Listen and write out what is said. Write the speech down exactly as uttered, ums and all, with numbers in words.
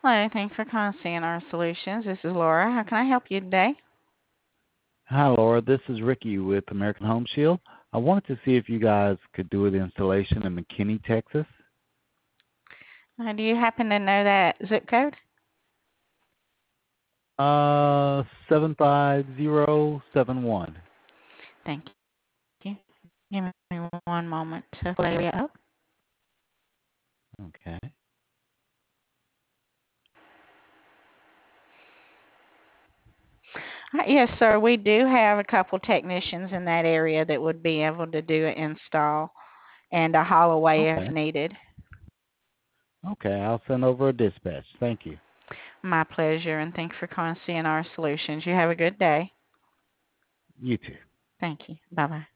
Hello, thanks for calling C N R Solutions. This is Laura. How can I help you today? Hi, Laura. This is Ricky with American Home Shield. I wanted to see if you guys could do the installation in McKinney, Texas. Uh, do you happen to know that zip code? Uh, seven five zero seven one. Thank you. Give me one moment to pull the area up. Okay. Uh, yes, sir. We do have a couple technicians in that area that would be able to do an install and a haul away if Okay. needed. Okay. I'll send over a dispatch. Thank you. My pleasure, and thanks for calling C N R Solutions. You have a good day. You too. Thank you. Bye bye.